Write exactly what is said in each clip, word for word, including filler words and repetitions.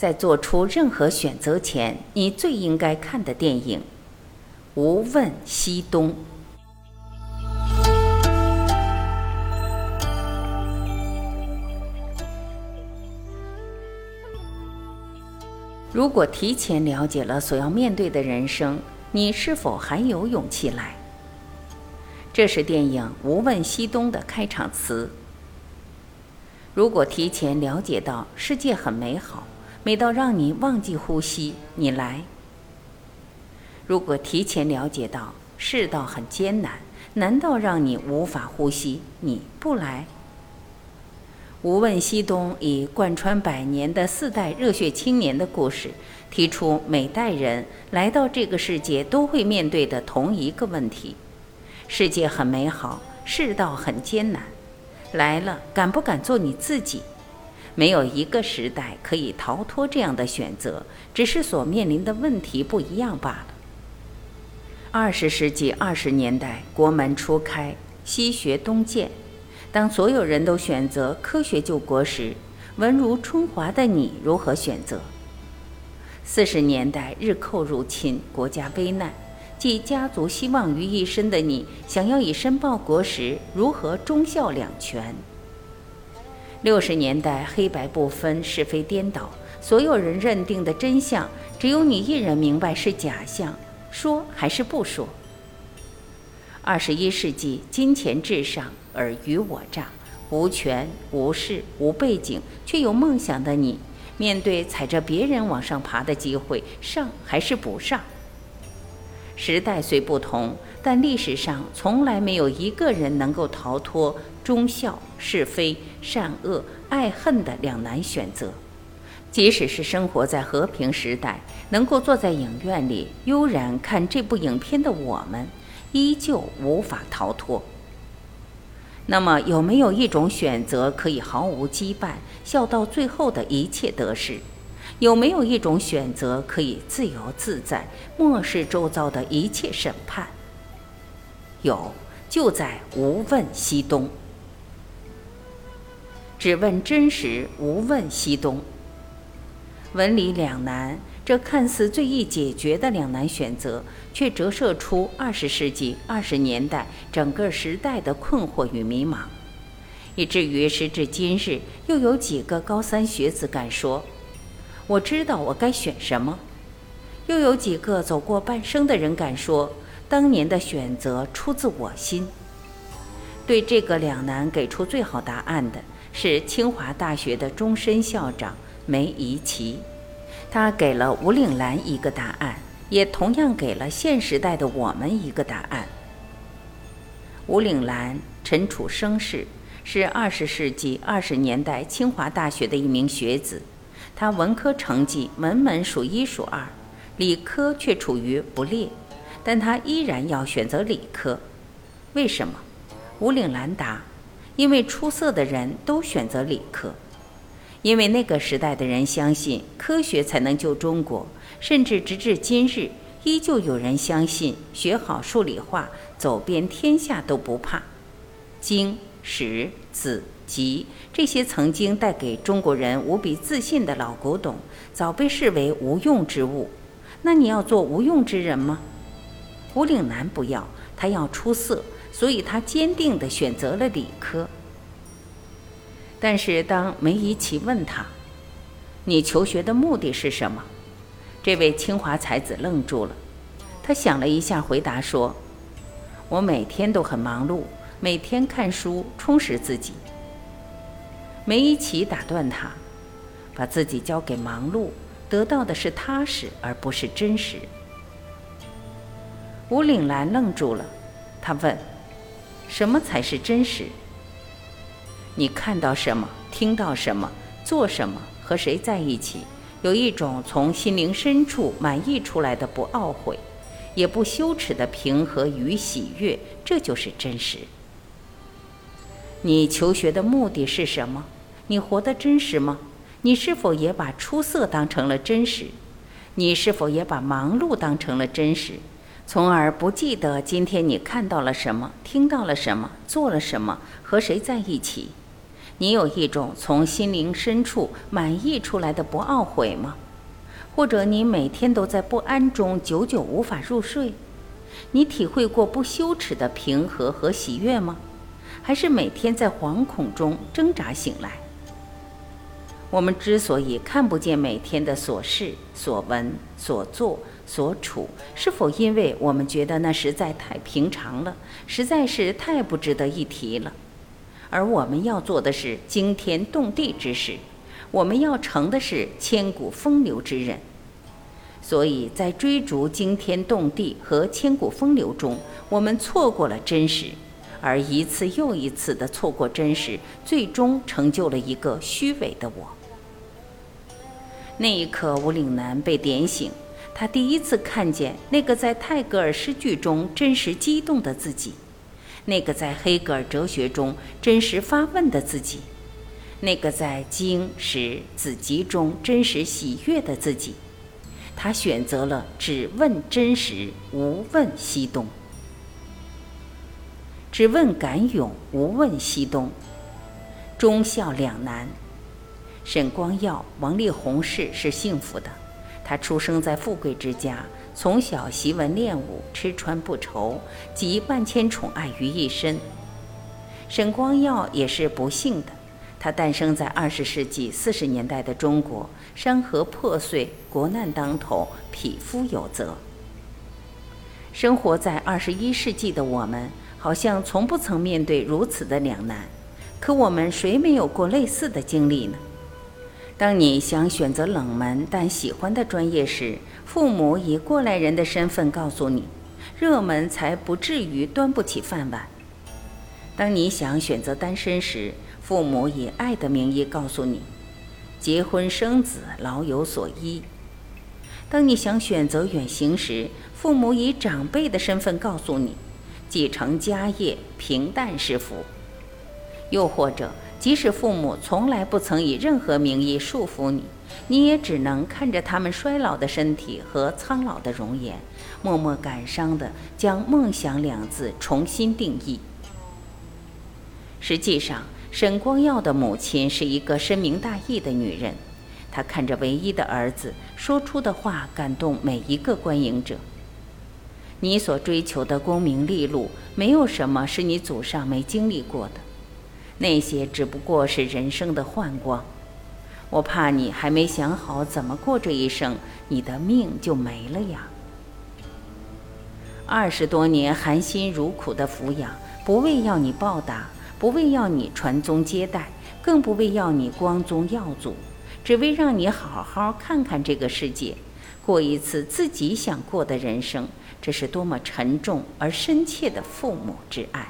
在做出任何选择前，你最应该看的电影《无问西东》。如果提前了解了所要面对的人生，你是否还有勇气来？这是电影《无问西东》的开场词。如果提前了解到世界很美好，美到让你忘记呼吸，你来；如果提前了解到世道很艰难，难到让你无法呼吸，你不来。无问西东以贯穿百年的四代热血青年的故事，提出每代人来到这个世界都会面对的同一个问题：世界很美好，世道很艰难，来了敢不敢做你自己？没有一个时代可以逃脱这样的选择，只是所面临的问题不一样罢了。二十世纪二十年代，国门初开，西学东渐。当所有人都选择科学救国时，文如春华的你如何选择？四十年代日寇入侵，国家危难，寄家族希望于一身的你，想要以身报国时，如何忠孝两全？六十年代黑白不分，是非颠倒，所有人认定的真相，只有你一人明白是假象，说还是不说？二十一世纪金钱至上，尔虞我诈，无权无势无背景，却有梦想的你，面对踩着别人往上爬的机会，上还是不上？时代虽不同，但历史上从来没有一个人能够逃脱忠孝、是非、善恶、爱恨的两难选择。即使是生活在和平时代，能够坐在影院里悠然看这部影片的我们，依旧无法逃脱。那么有没有一种选择可以毫无羁绊，笑到最后的一切得失？有没有一种选择可以自由自在，漠视周遭的一切审判？有，就在无问西东。只问真实，无问西东。文理两难，这看似最易解决的两难选择，却折射出二十世纪二十年代整个时代的困惑与迷茫，以至于时至今日，又有几个高三学子敢说我知道我该选什么，又有几个走过半生的人敢说当年的选择出自我心。对这个两难给出最好答案的是清华大学的终身校长梅贻琦，他给了吴岭澜一个答案，也同样给了现时代的我们一个答案。吴岭澜，陈楚生氏，是二十世纪二十年代清华大学的一名学子，他文科成绩门门数一数二，理科却处于不列，但他依然要选择理科。为什么？吴岭澜答：因为出色的人都选择理科。因为那个时代的人相信科学才能救中国，甚至直至今日，依旧有人相信学好数理化，走遍天下都不怕。经、史、子、集这些曾经带给中国人无比自信的老古董，早被视为无用之物。那你要做无用之人吗？吴岭澜不要，他要出色，所以他坚定地选择了理科。但是当梅贻琦问他，你求学的目的是什么？这位清华才子愣住了，他想了一下回答说，我每天都很忙碌，每天看书充实自己。梅贻琦打断他，把自己交给忙碌，得到的是踏实而不是真实。吴岭澜愣住了，他问，什么才是真实？你看到什么，听到什么，做什么，和谁在一起，有一种从心灵深处满溢出来的不懊悔，也不羞耻的平和与喜悦，这就是真实。你求学的目的是什么？你活得真实吗？你是否也把出色当成了真实？你是否也把忙碌当成了真实？从而不记得今天你看到了什么，听到了什么，做了什么，和谁在一起？ 你有一种从心灵深处满溢出来的不懊悔吗？或者你每天都在不安中久久无法入睡？你体会过不羞耻的平和和喜悦吗？还是每天在惶恐中挣扎醒来？我们之所以看不见每天的所事、所闻、所做、所处，是否因为我们觉得那实在太平常了，实在是太不值得一提了？而我们要做的是惊天动地之事，我们要成的是千古风流之人。所以在追逐惊天动地和千古风流中，我们错过了真实，而一次又一次的错过真实，最终成就了一个虚伪的我。那一刻，吴岭南被点醒，他第一次看见那个在泰戈尔诗句中真实激动的自己，那个在黑格尔哲学中真实发问的自己，那个在经史子集中真实喜悦的自己。他选择了只问真实，无问西东。只问敢勇，无问西东，忠孝两难。沈光耀、王力宏氏是幸福的，他出生在富贵之家，从小习文练武，吃穿不愁，集万千宠爱于一身。沈光耀也是不幸的，他诞生在二十世纪四十年代的中国，山河破碎，国难当头，匹夫有责。生活在二十一世纪的我们，好像从不曾面对如此的两难，可我们谁没有过类似的经历呢？当你想选择冷门但喜欢的专业时，父母以过来人的身份告诉你，热门才不至于端不起饭碗。当你想选择单身时，父母以爱的名义告诉你，结婚生子，老有所依。当你想选择远行时，父母以长辈的身份告诉你，继承家业，平淡是福。又或者，即使父母从来不曾以任何名义束缚你，你也只能看着他们衰老的身体和苍老的容颜，默默感伤地将梦想两字重新定义。实际上，沈光耀的母亲是一个深明大义的女人，她看着唯一的儿子说出的话，感动每一个观影者。你所追求的功名利禄，没有什么是你祖上没经历过的，那些只不过是人生的幻光。我怕你还没想好怎么过这一生，你的命就没了呀。二十多年含辛茹苦的抚养，不为要你报答，不为要你传宗接代，更不为要你光宗耀祖，只为让你好好看看这个世界，过一次自己想过的人生。这是多么沉重而深切的父母之爱。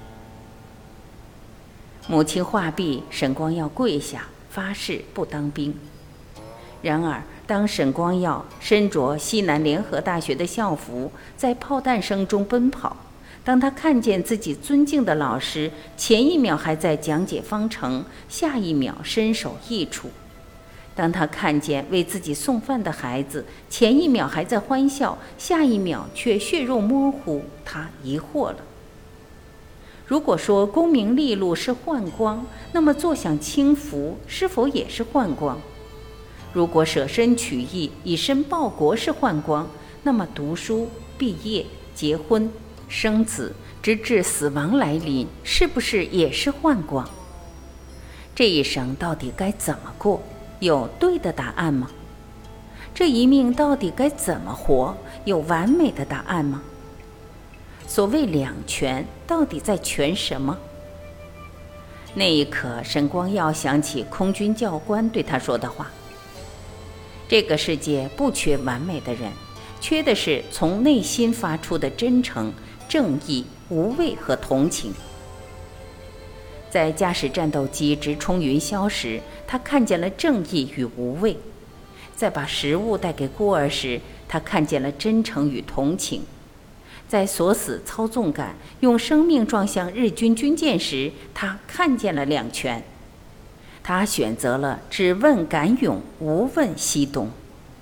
母亲话毕，沈光耀跪下发誓不当兵。然而当沈光耀身着西南联合大学的校服，在炮弹声中奔跑，当他看见自己尊敬的老师前一秒还在讲解方程，下一秒身首异处，当他看见为自己送饭的孩子前一秒还在欢笑，下一秒却血肉模糊，他疑惑了。如果说功名利禄是幻光，那么坐享清福是否也是幻光？如果舍身取义，以身报国是幻光，那么读书、毕业、结婚、生子，直至死亡来临，是不是也是幻光？这一生到底该怎么过？有对的答案吗？这一命到底该怎么活？有完美的答案吗？所谓两全，到底在全什么？那一刻，沈光耀想起空军教官对他说的话：这个世界不缺完美的人，缺的是从内心发出的真诚、正义、无畏和同情。在驾驶战斗机直冲云霄时，他看见了正义与无畏；在把食物带给孤儿时，他看见了真诚与同情；在锁死操纵杆，用生命撞向日军军舰时，他看见了两全。他选择了只问敢勇，无问西东。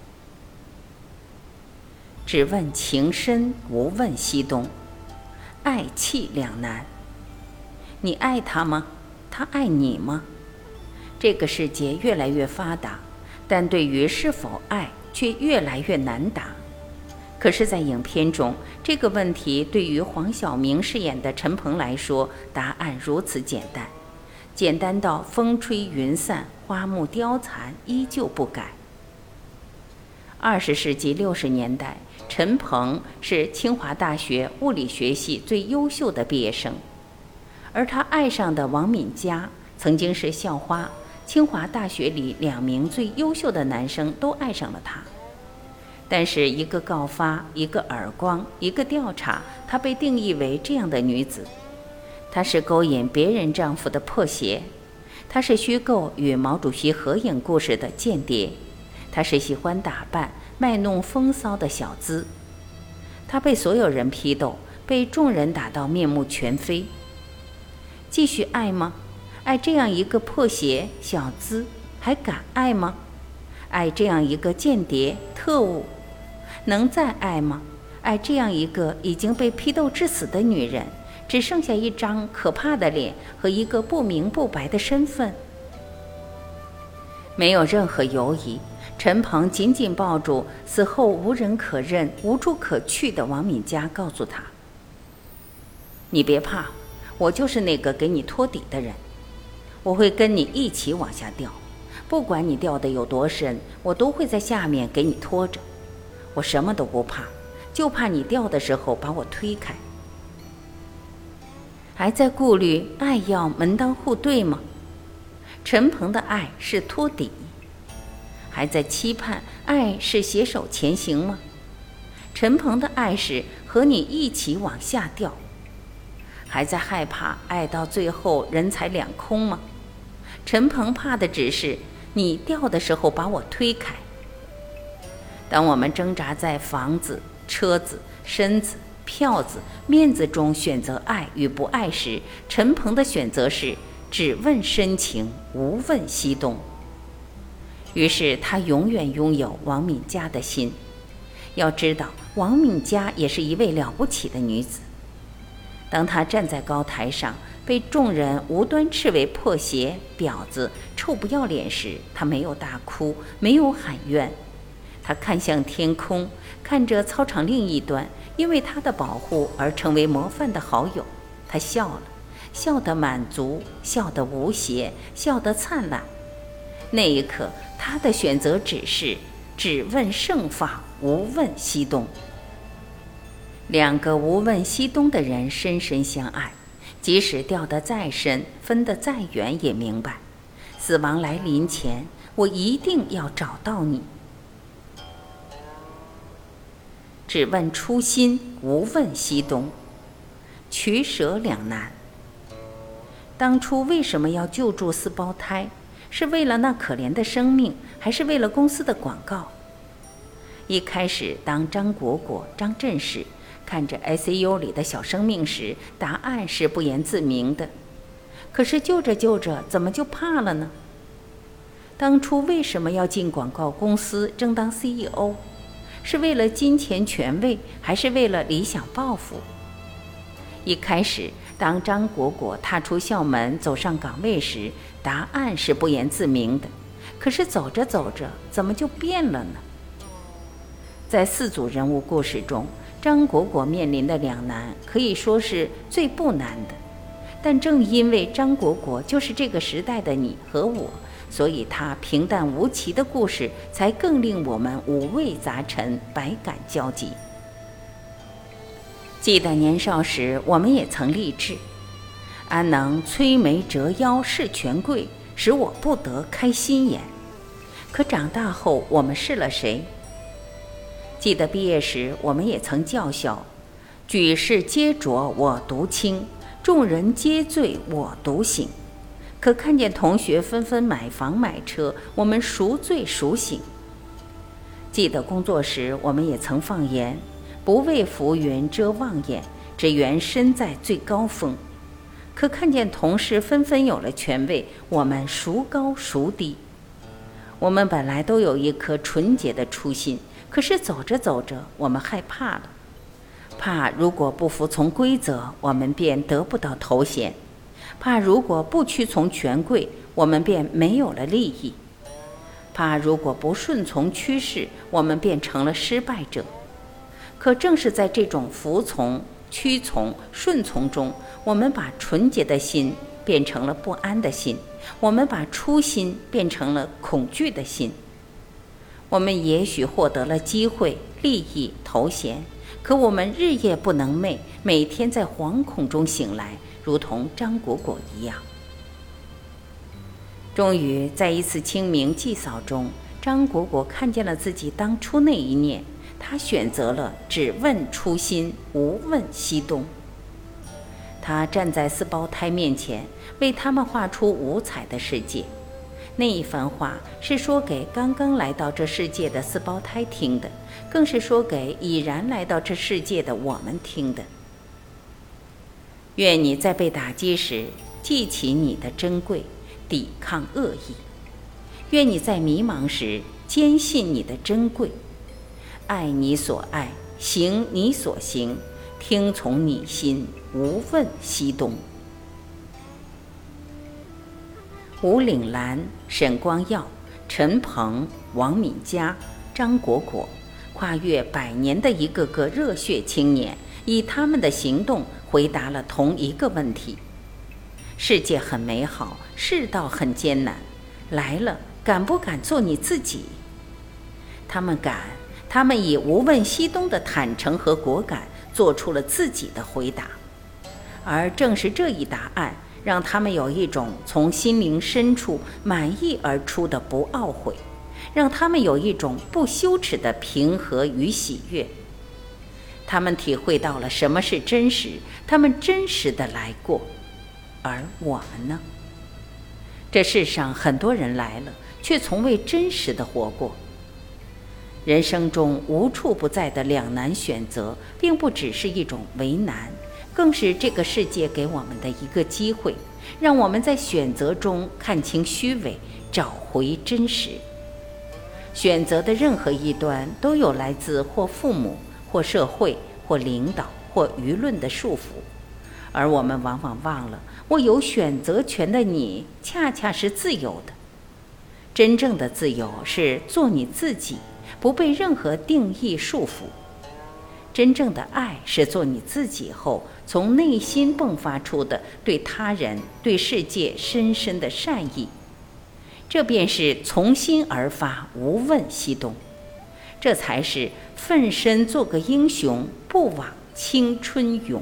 只问情深，无问西东，爱弃两难。你爱他吗？ 他爱你吗？这个世界越来越发达，但对于是否爱却越来越难答。可是在影片中，这个问题对于黄晓明饰演的陈鹏来说，答案如此简单，简单到风吹云散，花木凋残，依旧不改。二十世纪六十年代，陈鹏是清华大学物理学系最优秀的毕业生，而他爱上的王敏佳曾经是校花，清华大学里两名最优秀的男生都爱上了他。但是一个告发，一个耳光，一个调查，她被定义为这样的女子：她是勾引别人丈夫的破鞋，她是虚构与毛主席合影故事的间谍，她是喜欢打扮、卖弄风骚的小资。她被所有人批斗，被众人打到面目全非。继续爱吗？爱这样一个破鞋小资，还敢爱吗？爱这样一个间谍特务，能再爱吗？爱这样一个已经被批斗致死的女人，只剩下一张可怕的脸和一个不明不白的身份。没有任何犹疑，陈鹏紧紧抱住死后无人可认、无处可去的王敏佳，告诉她：你别怕，我就是那个给你托底的人，我会跟你一起往下掉，不管你掉得有多深，我都会在下面给你拖着。我什么都不怕，就怕你掉的时候把我推开。还在顾虑爱要门当户对吗？陈鹏的爱是托底。还在期盼爱是携手前行吗？陈鹏的爱是和你一起往下掉。还在害怕爱到最后人财两空吗？陈鹏怕的只是你掉的时候把我推开。当我们挣扎在房子、车子、身子、票子、面子中选择爱与不爱时，陈鹏的选择是只问深情，无问西东。于是他永远拥有王敏佳的心。要知道，王敏佳也是一位了不起的女子。当她站在高台上，被众人无端斥为破鞋、婊子、臭不要脸时，她没有大哭，没有喊冤。她看向天空，看着操场另一端因为她的保护而成为模范的好友，她笑了，笑得满足，笑得无邪，笑得灿烂。那一刻，她的选择只是只问盛放，无问西东。两个无问西东的人深深相爱，即使掉得再深，分得再远，也明白死亡来临前，我一定要找到你。只问初心，无问西东，取舍两难。当初为什么要救助四胞胎？是为了那可怜的生命，还是为了公司的广告？一开始，当张果果、张震士看着 I C U 里的小生命时，答案是不言自明的。可是救着救着，怎么就怕了呢？当初为什么要进广告公司争当 C E O？ 是为了金钱权位，还是为了理想抱负？一开始，当张果果踏出校门走上岗位时，答案是不言自明的。可是走着走着，怎么就变了呢？在四组人物故事中，张果果面临的两难可以说是最不难的，但正因为张果果就是这个时代的你和我，所以她平淡无奇的故事才更令我们五味杂陈，百感交集。记得年少时，我们也曾立志，安能摧眉折腰事权贵，使我不得开心颜。可长大后，我们是了谁？记得毕业时，我们也曾叫嚣，举世皆浊我独清，众人皆醉我独醒。可看见同学纷纷买房买车，我们赎醉赎醒。记得工作时，我们也曾放言，不为浮云遮望眼，只缘身在最高峰。可看见同事纷纷有了权位，我们孰高孰低？我们本来都有一颗纯洁的初心，可是走着走着，我们害怕了，怕如果不服从规则，我们便得不到头衔； 怕如果不屈从权贵，我们便没有了利益；怕如果不顺从趋势，我们便成了失败者。可正是在这种服从、屈从、顺从中，我们把纯洁的心变成了不安的心，我们把初心变成了恐惧的心。我们也许获得了机会、利益、头衔，可我们日夜不能寐，每天在惶恐中醒来，如同张果果一样。终于在一次清明祭扫中，张果果看见了自己当初那一念，他选择了只问初心，无问西东。他站在四胞胎面前，为他们画出五彩的世界。那一番话是说给刚刚来到这世界的四胞胎听的，更是说给已然来到这世界的我们听的。愿你在被打击时记起你的珍贵，抵抗恶意；愿你在迷茫时坚信你的珍贵，爱你所爱，行你所行，听从你心，无问西东。吴岭兰、沈光耀、陈鹏、王敏佳、张果果，跨越百年的一个个热血青年，以他们的行动回答了同一个问题：世界很美好，世道很艰难，来了，敢不敢做你自己？他们敢，他们以无问西东的坦诚和果敢，做出了自己的回答。而正是这一答案，让他们有一种从心灵深处满意而出的不懊悔，让他们有一种不羞耻的平和与喜悦。他们体会到了什么是真实，他们真实的来过。而我们呢？这世上很多人来了，却从未真实的活过。人生中无处不在的两难选择，并不只是一种为难，更是这个世界给我们的一个机会，让我们在选择中看清虚伪，找回真实。选择的任何一端都有来自或父母、或社会、或领导、或舆论的束缚，而我们往往忘了，握有选择权的你恰恰是自由的。真正的自由是做你自己，不被任何定义束缚。真正的爱是做你自己后，从内心迸发出的对他人、对世界深深的善意。这便是从心而发，无问西东。这才是奋身做个英雄，不枉青春勇。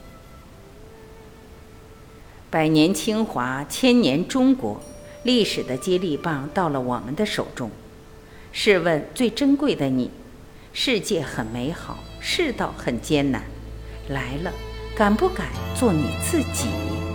百年清华，千年中国，历史的接力棒到了我们的手中。试问最珍贵的你，世界很美好，世道很艰难，来了，敢不敢做你自己？